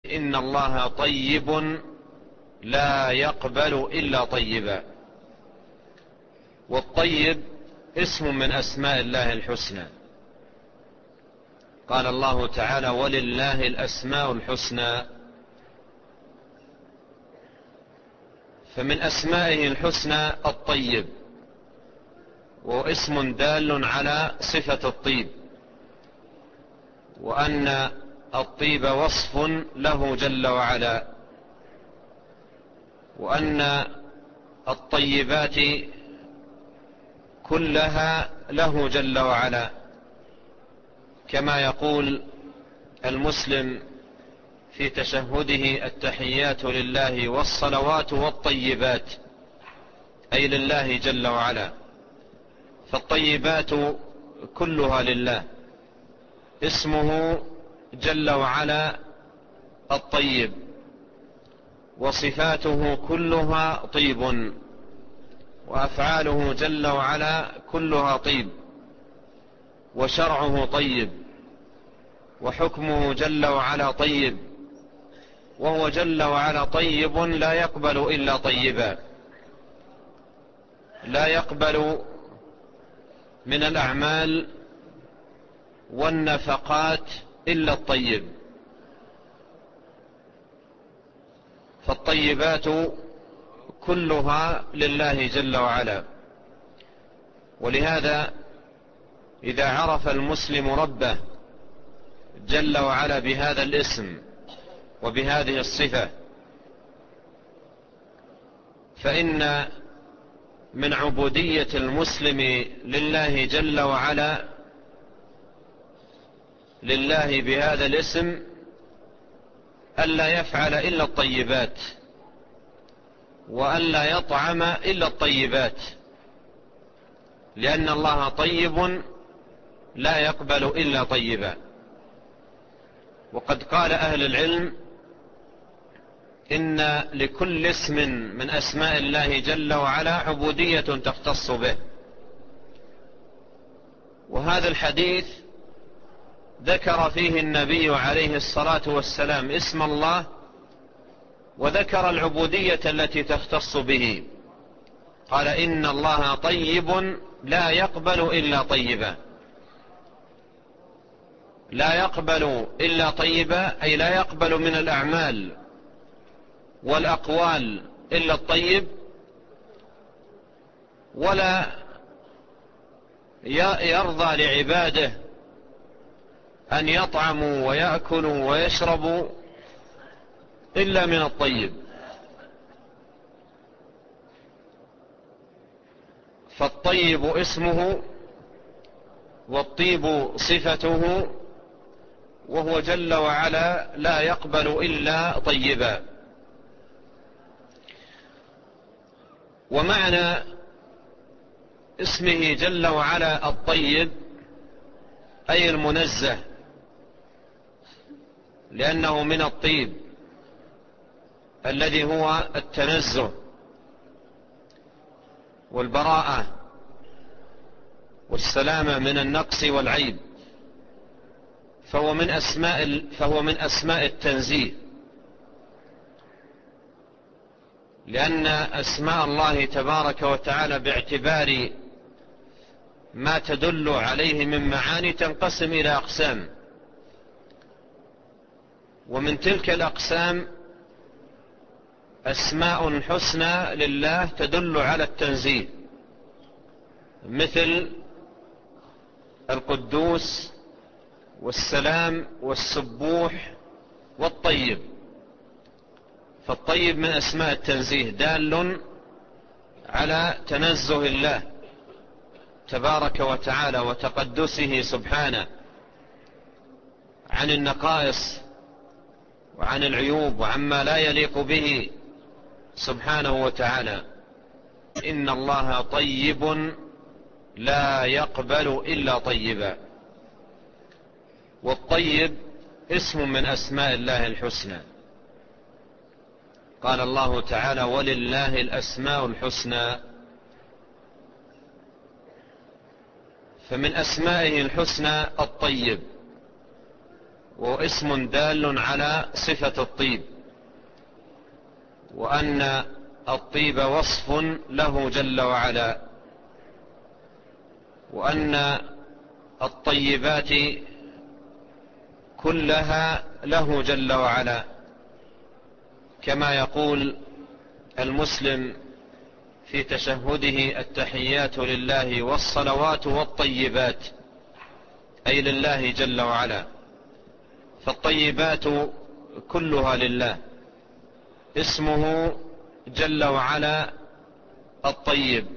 إن الله طيب لا يقبل إلا طيبا. والطيب اسم من أسماء الله الحسنى. قال الله تعالى: ولله الأسماء الحسنى. فمن أسمائه الحسنى الطيب، واسم دال على صفة الطيب، وأن الطيب وصف له جل وعلا، وأن الطيبات كلها له جل وعلا، كما يقول المسلم في تشهده: التحيات لله والصلوات والطيبات، أي لله جل وعلا. فالطيبات كلها لله، اسمه جل وعلا الطيب، وصفاته كلها طيب، وأفعاله جل وعلا كلها طيب، وشرعه طيب، وحكمه جل وعلا طيب، وهو جل وعلا طيب لا يقبل إلا طيبا. لا يقبل من الأعمال والنفقات إلا الطيب. فالطيبات كلها لله جل وعلا. ولهذا إذا عرف المسلم ربه جل وعلا بهذا الاسم وبهذه الصفة، فإن من عبودية المسلم لله جل وعلا لله بهذا الاسم ألا يفعل إلا الطيبات، وألا يطعم إلا الطيبات، لأن الله طيب لا يقبل إلا طيبا. وقد قال أهل العلم إن لكل اسم من أسماء الله جل وعلا عبودية تختص به. وهذا الحديث ذكر فيه النبي عليه الصلاة والسلام اسم الله، وذكر العبودية التي تختص به. قال: إن الله طيب لا يقبل إلا طيبا. لا يقبل إلا طيبا، أي لا يقبل من الأعمال والأقوال إلا الطيب، ولا يرضى لعباده أن يطعموا ويأكلوا ويشربوا إلا من الطيب. فالطيب اسمه، والطيب صفته، وهو جل وعلا لا يقبل إلا طيبا. ومعنى اسمه جل وعلا الطيب أي المنزه، لأنه من الطيب الذي هو التنزه والبراءة والسلامة من النقص والعيب، فهو من أسماء التنزيه. لأن أسماء الله تبارك وتعالى باعتبار ما تدل عليه من معاني تنقسم إلى أقسام، ومن تلك الأقسام أسماء حسنى لله تدل على التنزيه، مثل القدوس والسلام والسبوح والطيب. فالطيب من أسماء التنزيه، دال على تنزه الله تبارك وتعالى وتقدسه سبحانه عن النقائص وعن العيوب وعما لا يليق به سبحانه وتعالى. إن الله طيب لا يقبل إلا طيبا. والطيب اسم من أسماء الله الحسنى. قال الله تعالى: ولله الأسماء الحسنى. فمن أسمائه الحسنى الطيب، واسم دال على صفة الطيب، وأن الطيب وصف له جل وعلا، وأن الطيبات كلها له جل وعلا، كما يقول المسلم في تشهده: التحيات لله والصلوات والطيبات، أي لله جل وعلا. فالطيبات كلها لله، اسمه جل وعلا الطيب،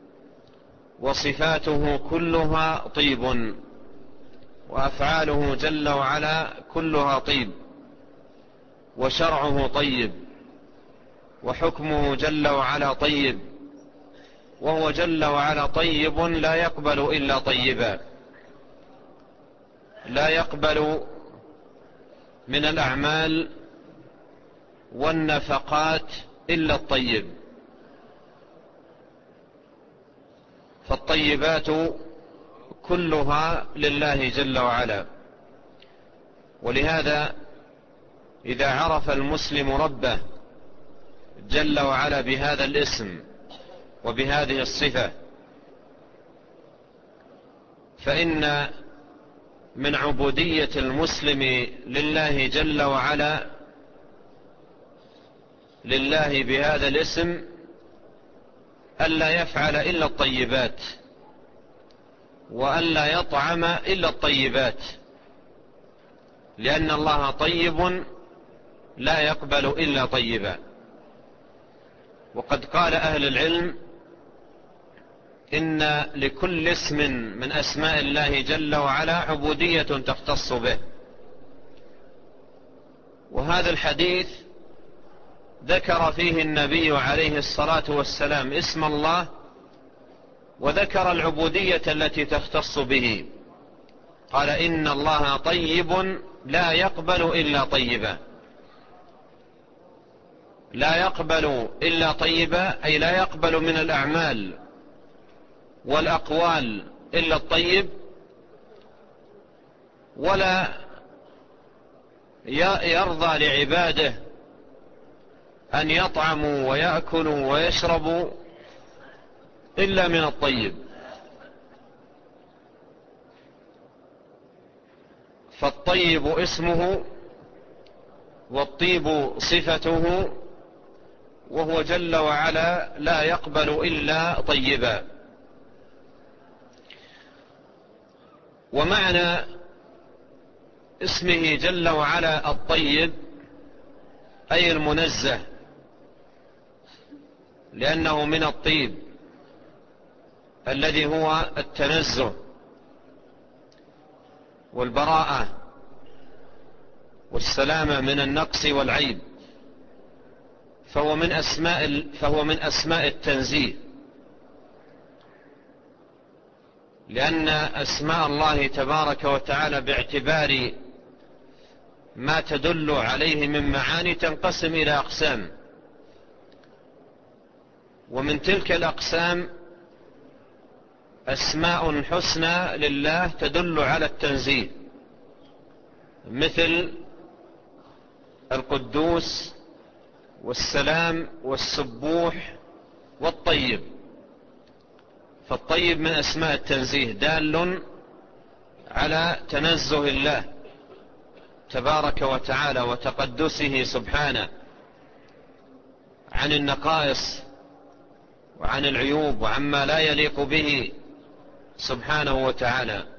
وصفاته كلها طيب، وأفعاله جل وعلا كلها طيب، وشرعه طيب، وحكمه جل وعلا طيب، وهو جل وعلا طيب لا يقبل إلا طيبا، لا يقبل من الأعمال والنفقات إلا الطيب. فالطيبات كلها لله جل وعلا. ولهذا إذا عرف المسلم ربه جل وعلا بهذا الاسم وبهذه الصفة، فإن من عبودية المسلم لله جل وعلا لله بهذا الاسم ألا يفعل إلا الطيبات، وألا يطعم إلا الطيبات، لأن الله طيب لا يقبل إلا طيبا. وقد قال أهل العلم إن لكل اسم من أسماء الله جل وعلا عبودية تختص به. وهذا الحديث ذكر فيه النبي عليه الصلاة والسلام اسم الله، وذكر العبودية التي تختص به. قال: إن الله طيب لا يقبل إلا طيبا. لا يقبل إلا طيبا، أي لا يقبل من الأعمال والأقوال إلا الطيب، ولا يرضى لعباده أن يطعموا ويأكلوا ويشربوا إلا من الطيب. فالطيب اسمه، والطيب صفته، وهو جل وعلا لا يقبل إلا طيبا. ومعنى اسمه جل وعلا الطيب أي المنزه، لأنه من الطيب الذي هو التنزه والبراءة والسلامة من النقص والعيب، فهو من أسماء التنزيه، لأن أسماء الله تبارك وتعالى باعتبار ما تدل عليه من معاني تنقسم إلى أقسام، ومن تلك الأقسام أسماء حسنى لله تدل على التنزيه، مثل القدوس والسلام والسبوح والطيب. فالطيب من أسماء التنزيه، دال على تنزه الله تبارك وتعالى وتقدسه سبحانه عن النقائص وعن العيوب وعما لا يليق به سبحانه وتعالى.